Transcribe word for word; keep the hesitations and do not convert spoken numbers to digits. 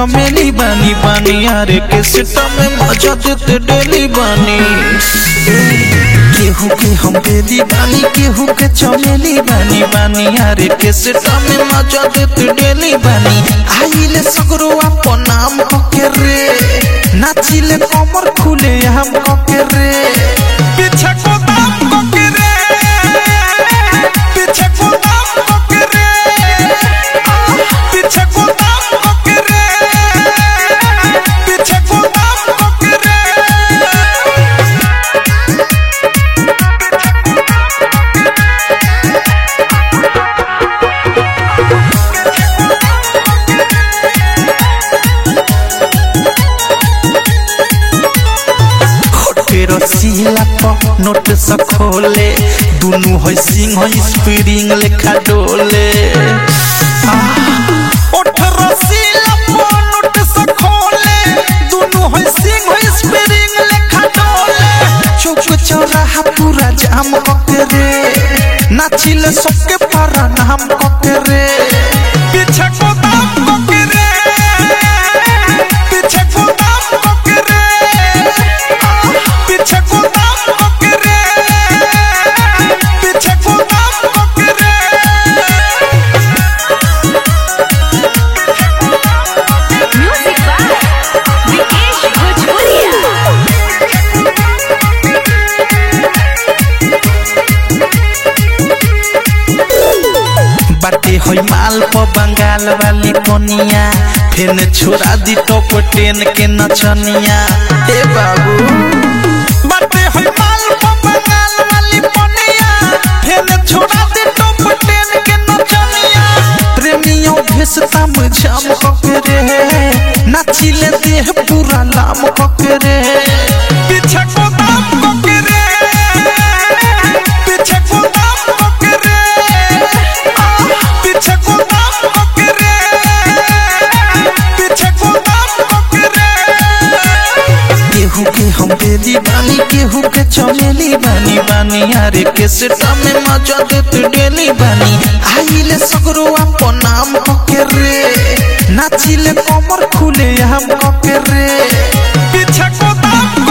चमेली बानी बानी यारे के सिस्टम में मजा देते डेली बानी। केहू के हम बेली बानी केहू के चमेली बानी बानी यारे के सिस्टम में मजा देते डेली बानी। आइले सगरो अपन नाम के रे नाचिले कमर खुले हम के रे पीछे को दाम के रे पीछे को दाम के रे पीछे को दाम के रे पीछे को दाम के रे। रसीला प नोट स खोले दुनु है सिंह है स्प्रिंग लेखा डोले। ओठ रसीला प नोट स खोले दुनु है सिंह है स्प्रिंग लेखा डोले। चौक चौराहा पूरा जाम करे नाचिले सबके पारा नाम करे पीछे को दाम करे पीछे को दाम करे पीछे को दाम करे पीछे को दाम करे। म्यूजिक बाय विकेश भोजपुरिया। बाटे होई माल प बंगाल वाली कोनिया फेन छोड़ा दी टॉप टेन के नचनिया। ए बाबू बाटे होई माल प बंगाल वाली कोनिया फेन छोड़ा दी टॉप टेन के नचनिया। प्रेमियों भेसता मुझाम करे नाचिले देह पूरा लाम करे पीछे को दाम करे पीछे को दाम करे पीछे को दाम करे पीछे को दाम करे। केहू के हम बेली बानी केहू के चमेली बानी बानी यारे के सिस्टम में मजा देते डेली बानी। आइले सगरो अपन नाम के रे नाचिले कमर खुले हम के रे पीछे को दाम